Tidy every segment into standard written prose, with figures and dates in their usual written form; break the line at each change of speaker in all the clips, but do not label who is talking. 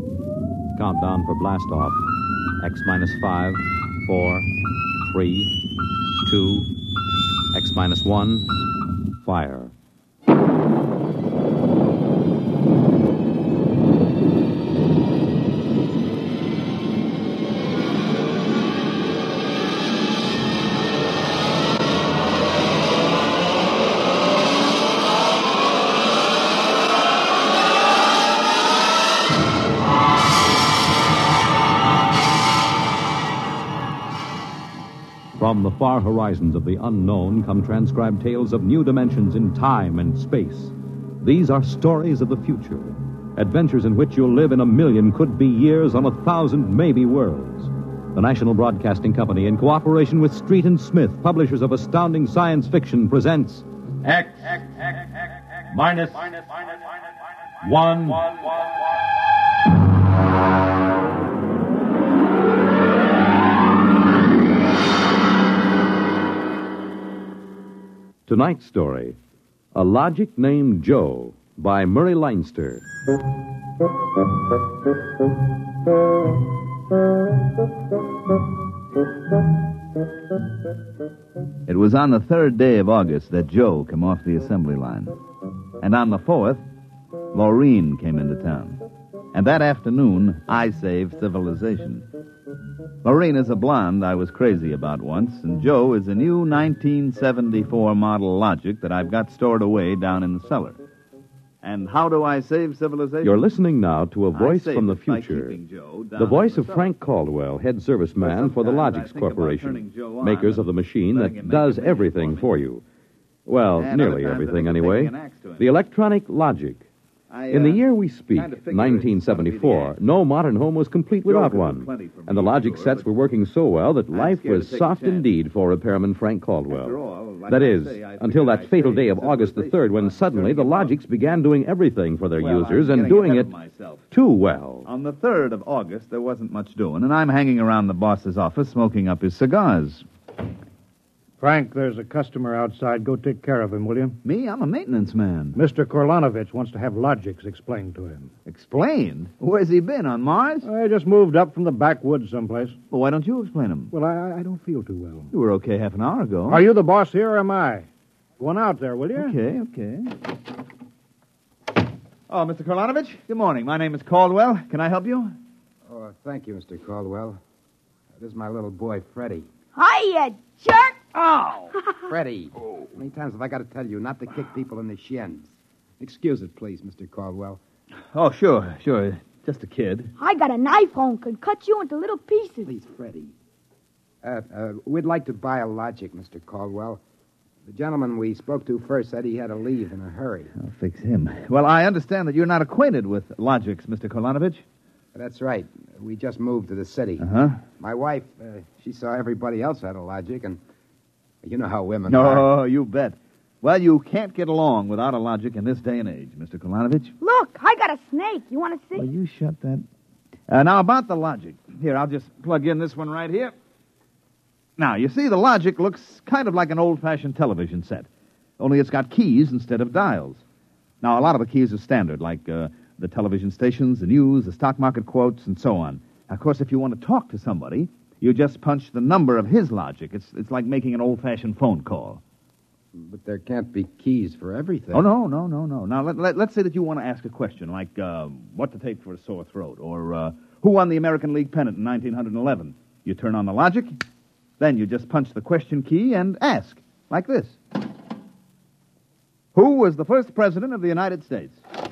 Countdown for blast off. X minus 5, 4, 3, 2, X minus 1, fire. From the far horizons of the unknown come transcribed tales of new dimensions in time and space. These are stories of the future, adventures in which you'll live in 1,000,000 could-be years on 1,000 maybe worlds. The National Broadcasting Company, in cooperation with Street and Smith, publishers of astounding science fiction, presents
X minus 1.
Tonight's story, A Logic Named Joe, by Murray Leinster.
It was on the 3rd day of August that Joe came off the assembly line. And on the 4th, Maureen came into town. And that afternoon, I saved civilization. Maureen is a blonde I was crazy about once, and Joe is a new 1974 model Logic that I've got stored away down in the cellar. And how do I save civilization?
You're listening now to a voice from the
it by
future.
keeping Joe down
The voice
in the
of
cellar.
Frank Caldwell, head serviceman for the
Sometimes I
Logix
think about
Corporation,
turning Joe on
makers of the
and
machine
letting
that
him
does
make a machine
everything
for
for
me.
you. Well,
And
nearly
other times I
everything
think of
anyway.
taking an axe to him.
The electronic Logic. In the year we speak,
kind of figured
1974,
it's gonna be the
no modern home was complete without
could do
one.
plenty for
And the
me,
Logic
sure,
sets
but
were working so well that
I'm
life
scared
was
to take a
soft
chance.
indeed for repairman Frank Caldwell.
After all, like
That
I
is,
say, I
until
figured
that
I'd
fatal
save
day of August the 3rd, when
civilization
suddenly the
by turning
Logics began doing everything for their
Well,
users
I'm
and
getting
doing
ahead
it
of myself.
too well.
On the 3rd of August, there wasn't much doing, and I'm hanging around the boss's office smoking up his cigars.
Frank, there's a customer outside. Go take care of him, will you?
Me? I'm a maintenance man.
Mr. Korlanovich wants to have Logics explained to him.
Explain? Where's he been, on Mars?
I just moved up from the backwoods someplace.
Well, why don't you explain him?
Well, I don't feel too well.
You were okay half an hour ago.
Are you the boss here or am I? Go on out there, will you?
Okay. Oh, Mr. Korlanovich, good morning. My name is Caldwell. Can I help you?
Oh, thank you, Mr. Caldwell. This is my little boy, Freddie.
Hi, you jerk!
Oh! Freddie. How many times have I got to tell you not to kick people in the shins? Excuse it, please, Mr. Caldwell.
Oh, sure. Just a kid.
I got a knife home, could cut you into little pieces.
Please, Freddie. We'd like to buy a Logic, Mr. Caldwell. The gentleman we spoke to first said he had to leave in a hurry.
I'll fix him. Well, I understand that you're not acquainted with Logics, Mr. Korlanovich.
That's right. We just moved to the city.
Uh-huh.
My wife, she saw everybody else had a Logic, and you know how women are.
Oh, you bet. Well, you can't get along without a Logic in this day and age, Mr. Korlanovich.
Look, I got a snake. You want to see?
Well, you shut that. Now, about the Logic. Here, I'll just plug in this one right here. Now, you see, the Logic looks kind of like an old-fashioned television set, only it's got keys instead of dials. Now, a lot of the keys are standard, like the television stations, the news, the stock market quotes, and so on. Now, of course, if you want to talk to somebody, you just punch the number of his Logic. It's like making an old-fashioned phone call.
But there can't be keys for everything.
Oh, no. Now, let's say that you want to ask a question, like what to take for a sore throat, or who won the American League pennant in 1911. You turn on the Logic, then you just punch the question key and ask, like this. Who was the first president of the United States?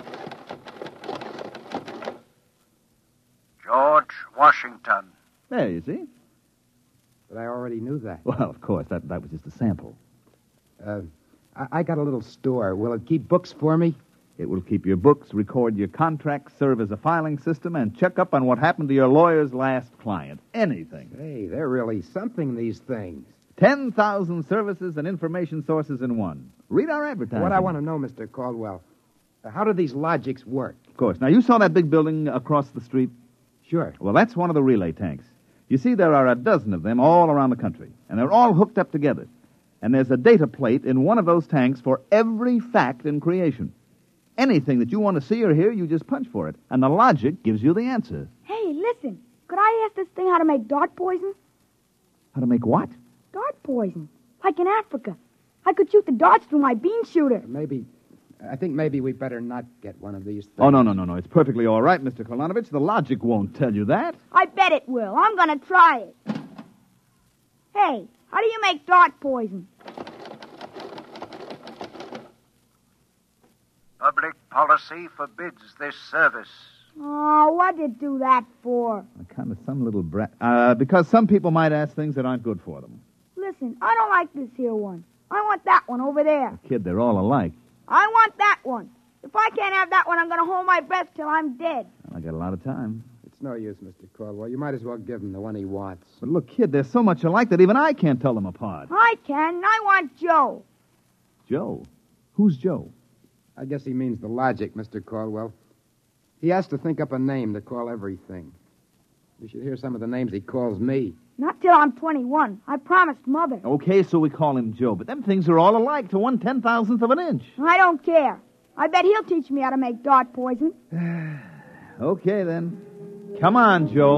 George Washington.
There, you see.
But I already knew that.
Well, of course, that was just a sample.
I got a little store. Will it keep books for me?
It will keep your books, record your contracts, serve as a filing system, and check up on what happened to your lawyer's last client. Anything.
Hey, they're really something, these things.
10,000 services and information sources in one. Read our advertising.
What I want to know, Mr. Caldwell, how do these Logics work?
Of course. Now, you saw that big building across the street?
Sure.
Well, that's one of the relay tanks. You see, there are a dozen of them all around the country, and they're all hooked up together. And there's a data plate in one of those tanks for every fact in creation. Anything that you want to see or hear, you just punch for it. And the logic gives you the answer.
Hey, listen. Could I ask this thing how to make dart poison?
How to make what?
Dart poison. Like in Africa. I could shoot the darts through my bean shooter.
I think maybe we better not get one of these things.
Oh, no. It's perfectly all right, Mr. Kolonovich. The logic won't tell you that.
I bet it will. I'm going to try it. Hey, how do you make dart poison?
Public policy forbids this service.
Oh, what did you do that for?
Kind of some little brat. Because some people might ask things that aren't good for them.
Listen, I don't like this here one. I want that one over there.
Kid, they're all alike.
I want that one. If I can't have that one, I'm going to hold my breath till I'm dead.
I got a lot of time.
It's no use, Mr. Caldwell. You might as well give him the one he wants.
But look, kid, they're so much alike that even I can't tell them apart.
I can. I want Joe.
Joe? Who's Joe?
I guess he means the logic, Mr. Caldwell. He has to think up a name to call everything. You should hear some of the names he calls me.
Not till I'm 21. I promised Mother.
Okay, so we call him Joe, but them things are all alike to 1/10,000th of an inch.
I don't care. I bet he'll teach me how to make dart poison.
Okay, then. Come on, Joe.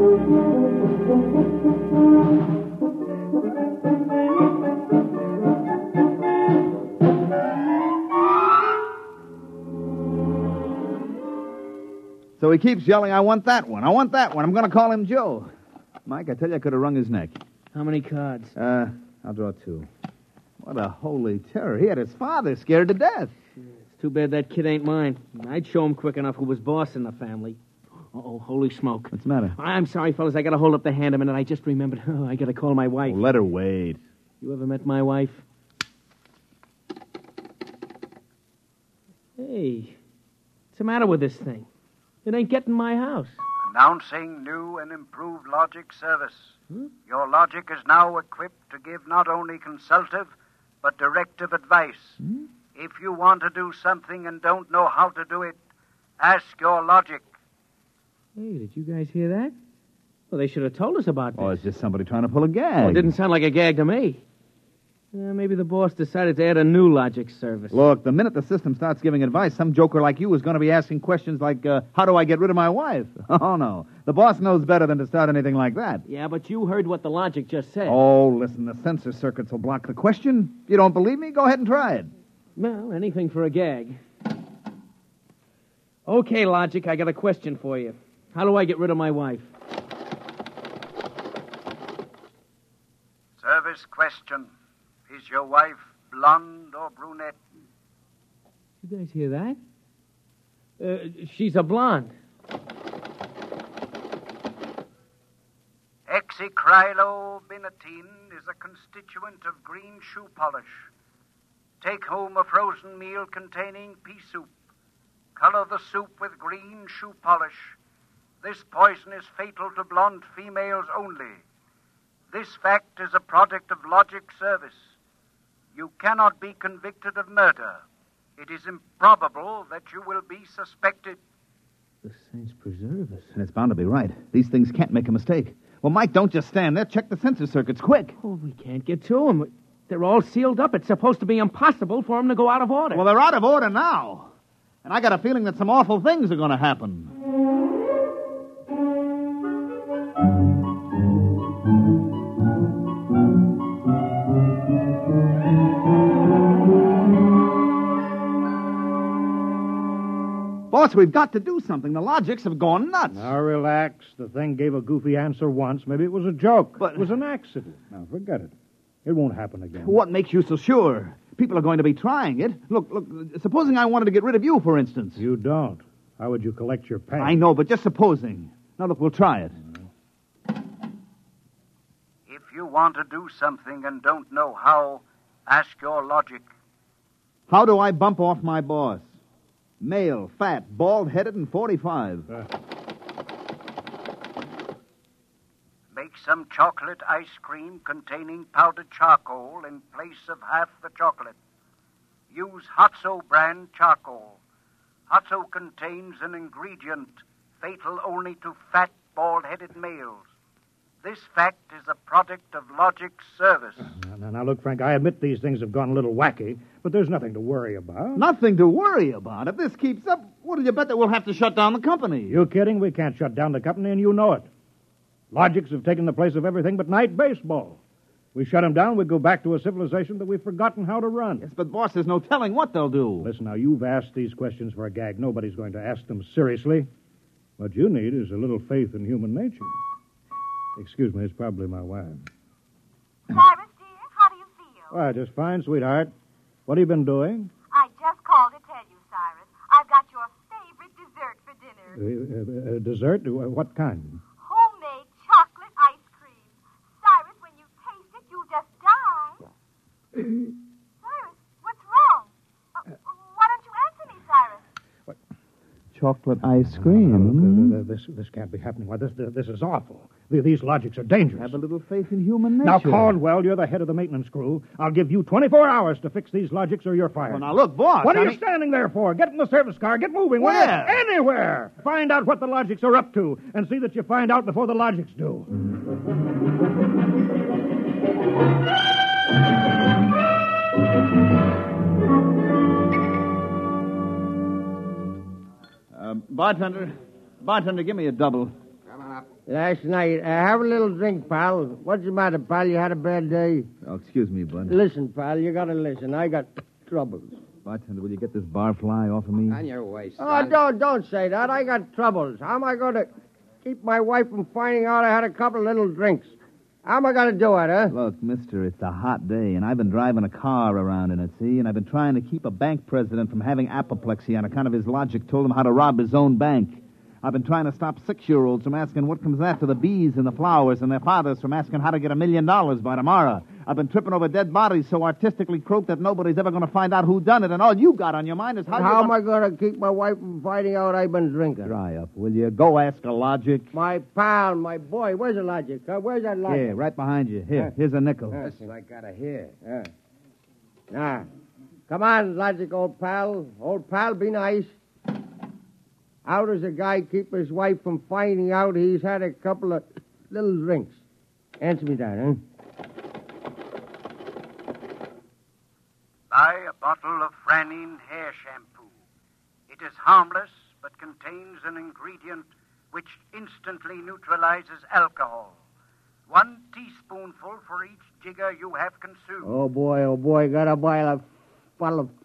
So he keeps yelling, I want that one. I want that one. I'm going to call him Joe. Mike, I tell you, I could have wrung his neck.
How many cards?
I'll draw 2. What a holy terror. He had his father scared to death.
It's too bad that kid ain't mine. I'd show him quick enough who was boss in the family. Uh-oh, holy smoke.
What's the matter?
I'm sorry, fellas. I got to hold up the hand a minute. I just remembered. Oh, I got to call my wife.
Oh, let her wait.
You ever met my wife? Hey, what's the matter with this thing? It ain't getting my house.
Announcing new and improved logic service. Your logic is now equipped to give not only consultative, but directive advice. If you want to do something and don't know how to do it, ask your logic.
Hey, did you guys hear that? Well, they should have told us about this.
Oh, it's just somebody trying to pull a gag.
Oh, it didn't sound like a gag to me. Maybe the boss decided to add a new logic service.
Look, the minute the system starts giving advice, some joker like you is going to be asking questions like, how do I get rid of my wife? Oh, no. The boss knows better than to start anything like that.
Yeah, but you heard what the logic just said.
Oh, listen, the censor circuits will block the question. If you don't believe me, go ahead and try it.
Well, anything for a gag. Okay, logic, I got a question for you. How do I get rid of my wife?
Service question. Is your wife blonde or brunette?
You guys hear that? She's a blonde.
Hexacrylobinatine is a constituent of green shoe polish. Take home a frozen meal containing pea soup. Color the soup with green shoe polish. This poison is fatal to blonde females only. This fact is a product of logic service. You cannot be convicted of murder. It is improbable that you will be suspected.
The saints preserve us.
And it's bound to be right. These things can't make a mistake. Well, Mike, don't just stand there. Check the censor circuits, quick.
Oh, we can't get to them. They're all sealed up. It's supposed to be impossible for them to go out of order.
Well, they're out of order now. And I got a feeling that some awful things are going to happen. Boss, we've got to do something. The logics have gone nuts.
Now, relax. The thing gave a goofy answer once. Maybe it was a joke.
But-
It was an accident. Now, forget it. It won't happen again.
What makes you so sure? People are going to be trying it. Look, supposing I wanted to get rid of you, for instance.
You don't. How would you collect your pay?
I know, but just supposing. Now, look, we'll try it.
If you want to do something and don't know how, ask your logic.
How do I bump off my boss? Male, fat, bald-headed, and 45.
Make some chocolate ice cream containing powdered charcoal in place of half the chocolate. Use Hotso brand charcoal. Hotso contains an ingredient fatal only to fat, bald-headed males. This fact is a product of logic's service.
Now, look, Frank, I admit these things have gone a little wacky, but there's nothing to worry about.
Nothing to worry about. If this keeps up, what'll you bet that we'll have to shut down the company?
You kidding? We can't shut down the company, and you know it. Logics have taken the place of everything but night baseball. We shut them down, we go back to a civilization that we've forgotten how to run.
Yes, but, boss, there's no telling what they'll do.
Listen, now, you've asked these questions for a gag. Nobody's going to ask them seriously. What you need is a little faith in human nature. Excuse me, it's probably my wife.
Cyrus, dear, how do you feel?
Why, just fine, sweetheart. What have you been doing?
I just called to tell you, Cyrus. I've got your favorite dessert for dinner.
Dessert? What kind?
Homemade chocolate ice cream. Cyrus, when you taste it, you'll just die. Cyrus, what's wrong? Why don't you answer me, Cyrus?
Chocolate ice cream.
This can't be happening. Why, this is awful. These logics are dangerous.
Have a little faith in human nature.
Now, Caldwell, you're the head of the maintenance crew. I'll give you 24 hours to fix these logics or you're fired.
Well, now, look, boss.
What are you standing there for? Get in the service car. Get moving.
Where?
Anywhere. Find out what the logics are up to and see that you find out before the logics do.
Bartender, give me a double.
Come on up.
Last night, have a little drink, pal. What's the matter, pal? You had a bad day?
Oh, excuse me, bud.
Listen, pal, you gotta listen. I got troubles.
Bartender, will you get this barfly off of me?
On your way,
Oh,
son.
don't say that. I got troubles. How am I going to keep my wife from finding out I had a couple of little drinks? How am I going to do it, huh?
Look, mister, it's a hot day, and I've been driving a car around in it, see? And I've been trying to keep a bank president from having apoplexy on account of his logic told him how to rob his own bank. I've been trying to stop 6-year-olds from asking what comes after the bees and the flowers and their fathers from asking how to get $1 million by tomorrow. I've been tripping over dead bodies so artistically croaked that nobody's ever going to find out who done it, and all you got on your mind is
how am I going to keep my wife from finding out I've been drinking?
Dry up, will you? Go ask a logic.
My pal, my boy, where's the logic? Where's that logic?
Here, right behind you. Here's a nickel.
Listen, I gotta hear.
Now, come on, logic, old pal. Old pal, be nice. How does a guy keep his wife from finding out he's had a couple of little drinks? Answer me that, huh?
Buy a bottle of Franine hair shampoo. It is harmless, but contains an ingredient which instantly neutralizes alcohol. 1 teaspoonful for each jigger you have consumed.
Oh, boy, gotta buy a bottle of...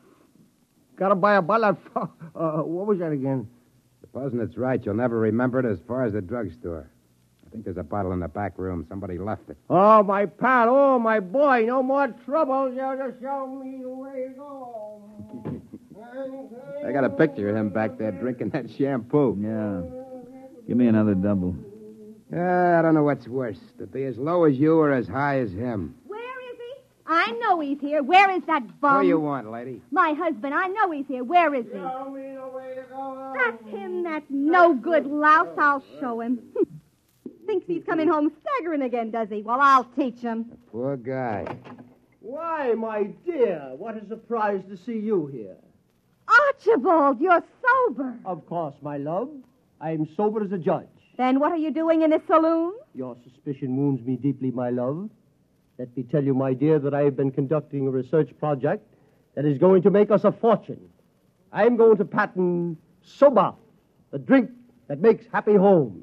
what was that again?
Supposing it's right, you'll never remember it as far as the drugstore. I think there's a bottle in the back room. Somebody left it.
Oh, my pal. Oh, my boy. No more trouble. You'll just show me the way to go.
I got a picture of him back there drinking that shampoo.
Yeah. Give me another double.
I don't know what's worse, to be as low as you or as high as him.
Where is he? I know he's here. Where is that bum?
What do you want, lady?
My husband. I know he's here. Where is he?
Show me the way to go.
That's him, that no-good louse. I'll show him. Thinks he's coming home staggering again, does he? Well, I'll teach him.
Poor guy.
Why, my dear, what a surprise to see you here.
Archibald, you're sober.
Of course, my love. I'm sober as a judge.
Then what are you doing in this saloon?
Your suspicion wounds me deeply, my love. Let me tell you, my dear, that I have been conducting a research project that is going to make us a fortune. I'm going to patent Soba, the drink that makes happy homes.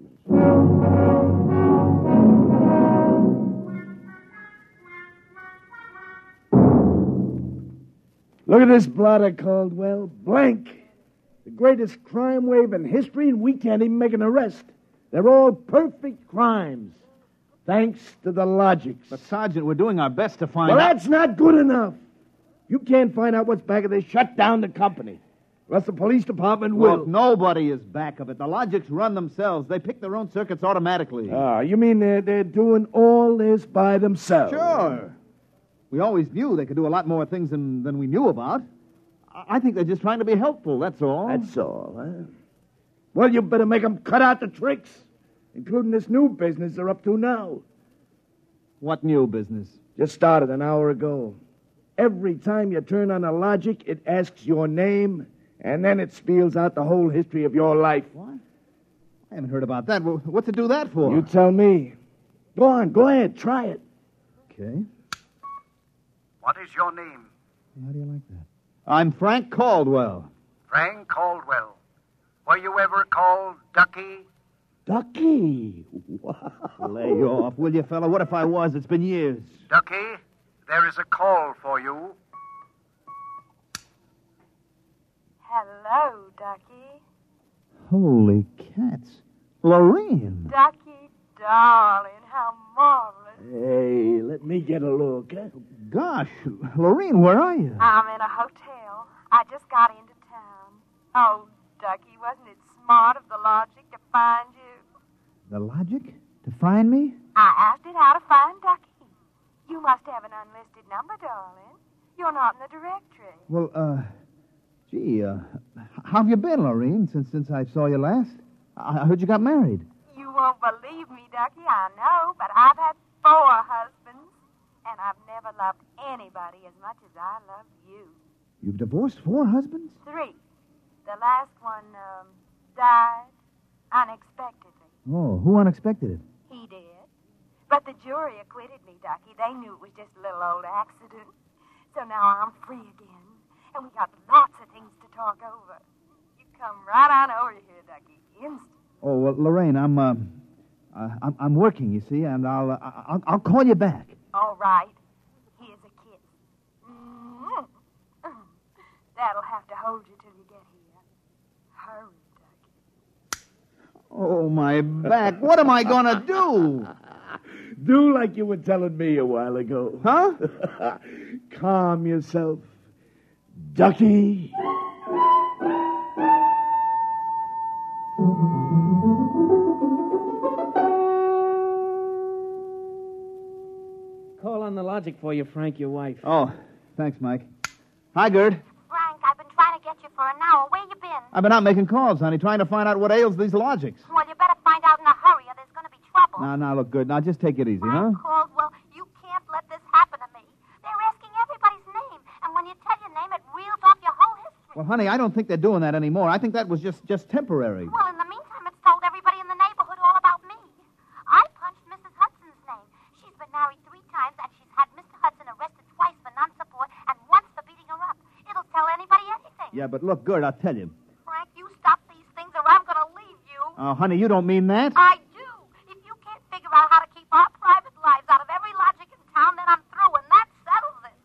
Look at this blotter, Caldwell. Blank. The greatest crime wave in history, and we can't even make an arrest. They're all perfect crimes. Thanks to the logics.
But, Sergeant, we're doing our best to find
Well,
out...
that's not good enough. You can't find out what's back of this. Shut down the company. Unless the police department will.
Look, nobody is back of it. The logics run themselves. They pick their own circuits automatically.
You mean they're doing all this by themselves?
Sure. We always knew they could do a lot more things than we knew about. I think they're just trying to be helpful, that's all.
That's all, huh? Well, you better make them cut out the tricks, including this new business they're up to now.
What new business?
Just started an hour ago. Every time you turn on a logic, it asks your name, and then it spiels out the whole history of your life.
What? I haven't heard about that. What's it do that for?
You tell me. Go on, go ahead, try it.
Okay.
What is your name?
How do you like that? I'm Frank Caldwell.
Frank Caldwell. Were you ever called Ducky?
Ducky. Wow.
Lay off, will you, fella? What if I was? It's been years.
Ducky, there is a call for you.
Hello, Ducky.
Holy cats. Lorene.
Ducky, darling, how marvelous.
Hey, let me get a look, huh?
Gosh, Lorene, where are you?
I'm in a hotel. I just got into town. Oh, Ducky, wasn't it smart of the Logic to find you?
The Logic? To find me?
I asked it how to find Ducky. You must have an unlisted number, darling. You're not in the directory.
Well, gee, how have you been, Lorene, since I saw you last? I heard you got married.
You won't believe me, Ducky, I know, but I've had 4 husbands, and I've never loved anybody as much as I love you.
You've divorced 4 husbands?
3. The last one, died unexpectedly.
Oh, who unexpected it?
He did. But the jury acquitted me, Ducky. They knew it was just a little old accident. So now I'm free again, and we got lots of things to talk over. You come right on over here, Ducky, instant.
Oh, well, Lorraine, I'm working, you see, and I'll call you back.
All right. Here's a kiss. Mm-hmm. That'll have to hold you till you get here. Hurry, Ducky.
Oh, my back. What am I going to do?
Do like you were telling me a while ago.
Huh?
Calm yourself. Ducky.
Call on the Logic for you, Frank, your wife.
Oh, thanks, Mike. Hi, Gerd.
Frank, I've been trying to get you for an hour. Where you been?
I've been out making calls, honey, trying to find out what ails these Logics.
Well, you better find out in a hurry or there's going to be trouble.
Now, look, good. Now, just take it easy, huh?
Frank Caldwell, you can't let this happen to me. They're asking everybody's name, and when you tell your name, it reels off your whole history.
Well, honey, I don't think they're doing that anymore. I think that was just temporary.
Well, in the meantime, it's told everybody in the neighborhood all about me. I punched Mrs. Hudson's name. She's been married 3 times, and she's had Mr. Hudson arrested twice for non-support and once for beating her up. It'll tell anybody anything.
Yeah, but look, Gerd, I'll tell you.
Frank, you stop these things or I'm going to leave you.
Oh, honey, you don't mean that?
I do. If you can't figure out how to keep our private lives out of every Logic in town, then I'm through, and that settles it.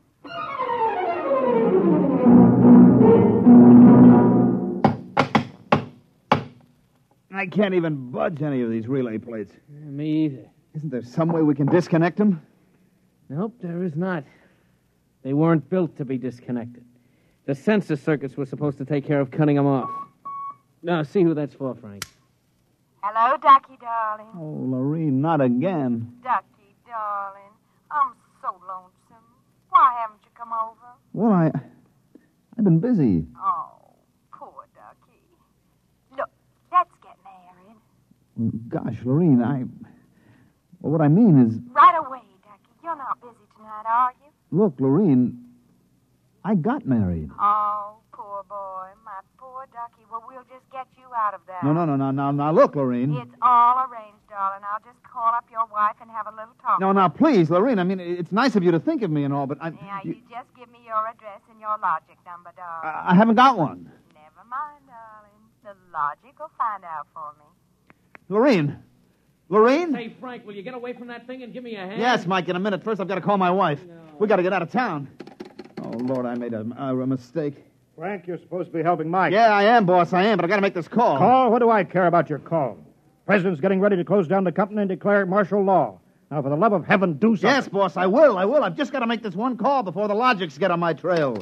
I can't even budge any of these relay plates.
Me either.
Isn't there some way we can disconnect them?
Nope, there is not. They weren't built to be disconnected. The sensor circuits were supposed to take care of cutting them off. Now, see who that's for, Frank.
Hello, Ducky, darling.
Oh, Lorene, not again.
Ducky, darling. I'm so lonesome. Why haven't you come over?
Well, I've been busy.
Oh, poor Ducky. Look, let's get married.
Gosh, Lorene, well, what I mean is...
Right away, Ducky. You're not busy tonight, are you?
Look, Lorene, I got married.
Oh, poor boy. My poor Ducky. Well, we'll just get you out of that.
No. Now, look, Lorene.
It's all arranged, darling. I'll just call up your wife and have a little talk.
No, now, please, Lorene. I mean, it's nice of you to think of me and all, but
You just give me your address and your Logic number, darling.
I haven't got one.
Never mind, darling. The Logic will find out for me.
Lorene? Lorene?
Hey, Frank, will you get away from that thing and give me a hand?
Yes, Mike, in a minute. First, I've got to call my wife.
No.
We got to get out of town. Oh, Lord, I made a mistake.
Frank, you're supposed to be helping Mike.
Yeah, I am, boss, I am, but I got to make this call.
Call? What do I care about your call? President's getting ready to close down the company and declare martial law. Now, for the love of heaven, do something.
Yes, boss, I will. I've just got to make this one call before the Logics get on my trail.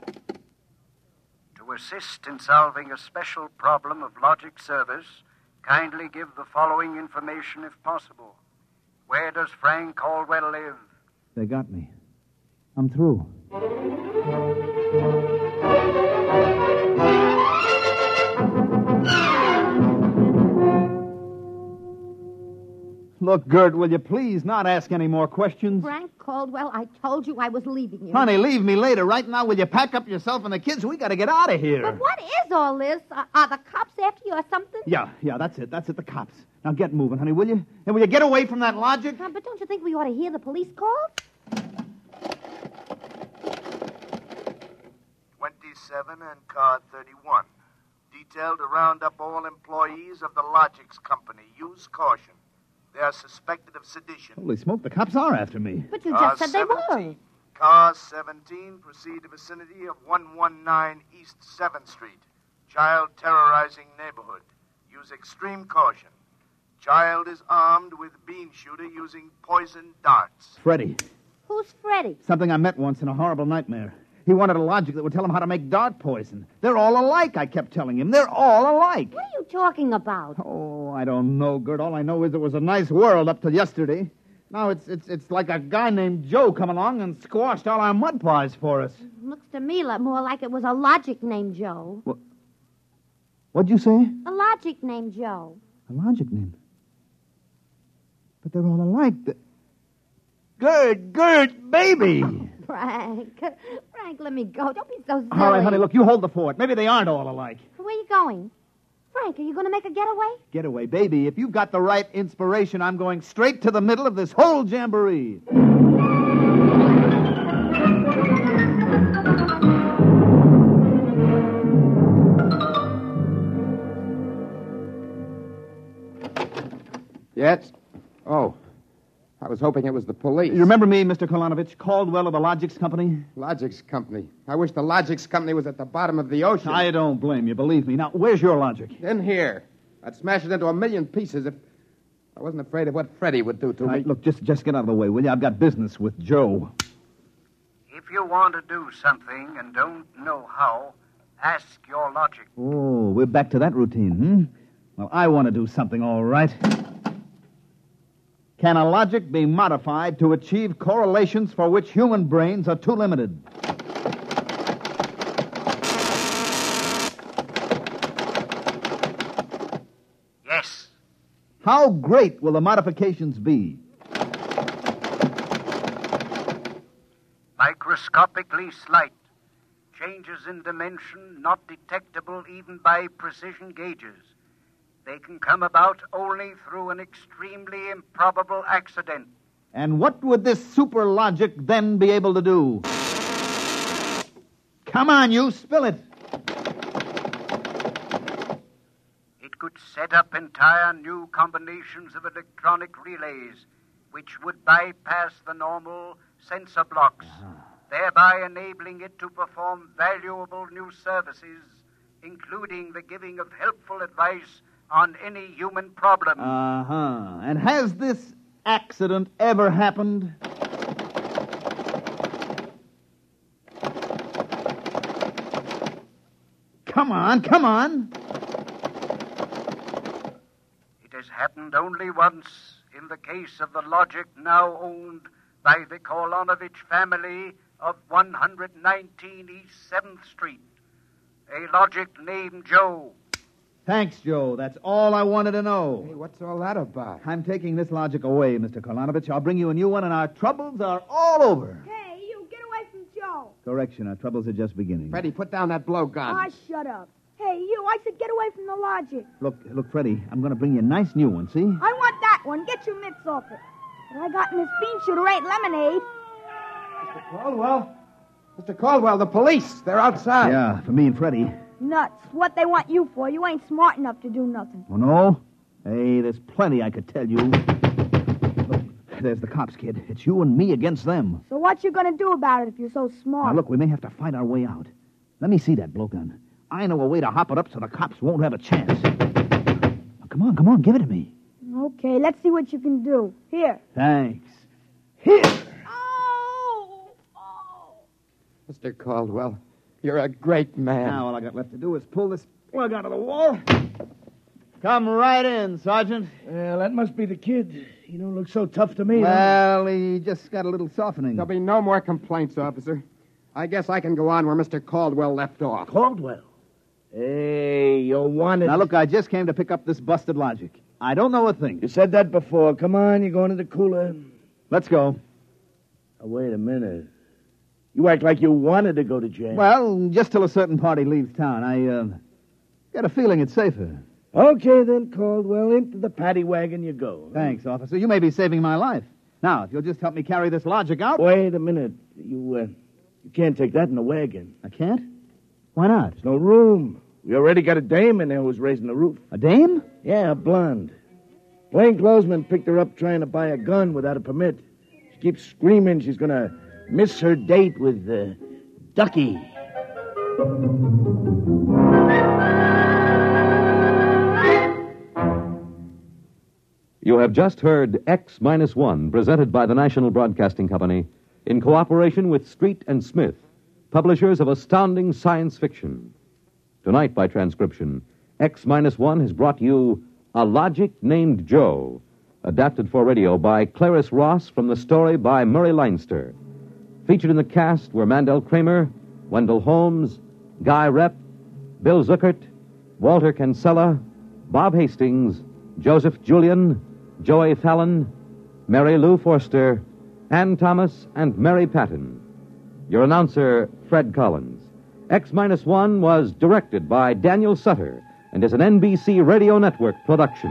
To assist in solving a special problem of Logic service, kindly give the following information if possible. Where does Frank Caldwell live?
They got me. I'm through. Look, Gert, will you please not ask any more questions?
Frank Caldwell, I told you I was leaving you.
Honey, leave me later. Right now, will you pack up yourself and the kids? We got to get out of here.
But what is all this? Are the cops after you or something?
Yeah, that's it. The cops. Now get moving, honey, will you? And will you get away from that logic?
But don't you think we ought to hear the police call?
27 and car 31. Detailed to round up all employees of the Logix Company. Use caution. They are suspected of sedition.
Holy smoke, the cops are after me.
But you just said they were.
Car 17, proceed to vicinity of 119 East 7th Street. Child terrorizing neighborhood. Use extreme caution. Child is armed with bean shooter using poison darts.
Freddie.
Who's Freddie?
Something I met once in a horrible nightmare. He wanted a logic that would tell him how to make dart poison. They're all alike, I kept telling him. They're all alike.
What are you talking about?
Oh, I don't know, Gert. All I know is it was a nice world up till yesterday. Now it's like a guy named Joe come along and squashed all our mud pies for us.
Looks to me more like it was a logic named Joe.
What'd you say?
A logic named Joe.
A logic name? But they're all alike. Gert, baby!
Frank, let me go. Don't be so silly.
All right, honey, look, you hold the fort. Maybe they aren't all alike.
Where are you going? Frank, are you going to make a getaway?
Getaway, baby. If you've got the right inspiration, I'm going straight to the middle of this whole jamboree.
Yes? Oh, I was hoping it was the police.
You remember me, Mr. Kolanovich, Caldwell of the Logix Company?
Logix Company. I wish the Logix Company was at the bottom of the ocean.
I don't blame you, believe me. Now, where's your logic?
In here. I'd smash it into a million pieces if I wasn't afraid of what Freddie would do to me.
Look, just get out of the way, will you? I've got business with Joe.
If you want to do something and don't know how, ask your logic.
Oh, we're back to that routine, Well, I want to do something, all right. Can a logic be modified to achieve correlations for which human brains are too limited?
Yes.
How great will the modifications be?
Microscopically slight. Changes in dimension not detectable even by precision gauges. They can come about only through an extremely improbable accident.
And what would this super logic then be able to do? Come on, you, spill it.
It could set up entire new combinations of electronic relays, which would bypass the normal sensor blocks, thereby enabling it to perform valuable new services, including the giving of helpful advice on any human problem.
And has this accident ever happened? Come on.
It has happened only once in the case of the logic now owned by the Kolanovich family of 119 East 7th Street. A logic named Joe.
Thanks, Joe. That's all I wanted to know.
Hey, what's all that about?
I'm taking this logic away, Mr. Kolanovich. I'll bring you a new one, and our troubles are all over.
Hey, you, get away from Joe.
Correction, our troubles are just beginning.
Freddie, put down that blowgun.
Ah, shut up. Hey, you, I said get away from the logic.
Look, Freddie, I'm going to bring you a nice new one, see?
I want that one. Get your mitts off it. What I got in this bean shooter ain't lemonade.
Mr. Caldwell? Mr. Caldwell, the police. They're outside.
Yeah, for me and Freddie.
Nuts. What they want you for? You ain't smart enough to do nothing.
Oh, no? Hey, there's plenty I could tell you. Look, there's the cops, kid. It's you and me against them.
So what you gonna do about it if you're so smart?
Now, look, we may have to fight our way out. Let me see that blowgun. I know a way to hop it up so the cops won't have a chance. Now, come on, give it to me.
Okay, let's see what you can do. Here.
Thanks. Here!
Mr. Caldwell, you're a great man.
Now, all I got left to do is pull this plug out of the wall. Come right in, Sergeant.
Well, that must be the kid. He don't look so tough to me.
Well, he just got a little softening.
There'll be no more complaints, officer. I guess I can go on where Mr. Caldwell left off.
Caldwell? Hey, you wanted...
Now, look, I just came to pick up this busted logic. I don't know a thing.
You said that before. Come on, you're going to the cooler.
Let's go.
Oh, wait a minute. You act like you wanted to go to jail.
Well, just till a certain party leaves town. I got a feeling it's safer.
Okay, then, Caldwell. Into the paddy wagon you go.
Thanks, officer. You may be saving my life. Now, if you'll just help me carry this logic out.
Wait a minute. You can't take that in the wagon.
I can't? Why not?
There's no room. We already got a dame in there who's raising the roof.
A dame?
Yeah, a blonde. Plainclothesman picked her up trying to buy a gun without a permit. She keeps screaming she's going to miss her date with Ducky.
You have just heard X-1, presented by the National Broadcasting Company in cooperation with Street and Smith, publishers of astounding science fiction. Tonight, by transcription, X-1 has brought you A Logic Named Joe, adapted for radio by Clarice Ross from the story by Murray Leinster. Featured in the cast were Mandel Kramer, Wendell Holmes, Guy Rep, Bill Zuckert, Walter Kinsella, Bob Hastings, Joseph Julian, Joey Fallon, Mary Lou Forster, Ann Thomas, and Mary Patton. Your announcer, Fred Collins. X-1 was directed by Daniel Sutter and is an NBC Radio Network production.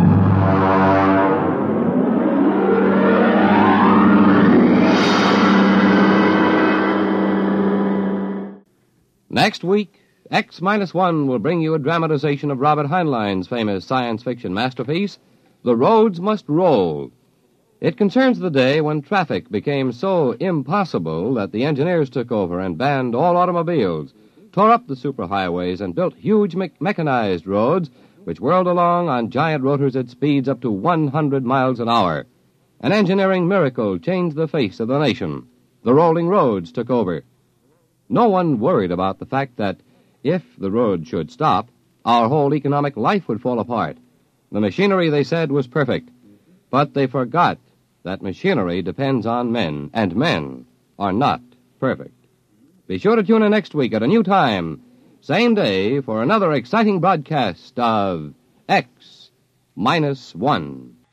Next week, X-1 will bring you a dramatization of Robert Heinlein's famous science fiction masterpiece, The Roads Must Roll. It concerns the day when traffic became so impossible that the engineers took over and banned all automobiles, tore up the superhighways, and built huge mechanized roads which whirled along on giant rotors at speeds up to 100 miles an hour. An engineering miracle changed the face of the nation. The rolling roads took over. No one worried about the fact that if the road should stop, our whole economic life would fall apart. The machinery, they said, was perfect. But they forgot that machinery depends on men, and men are not perfect. Be sure to tune in next week at a new time, same day, for another exciting broadcast of X-1.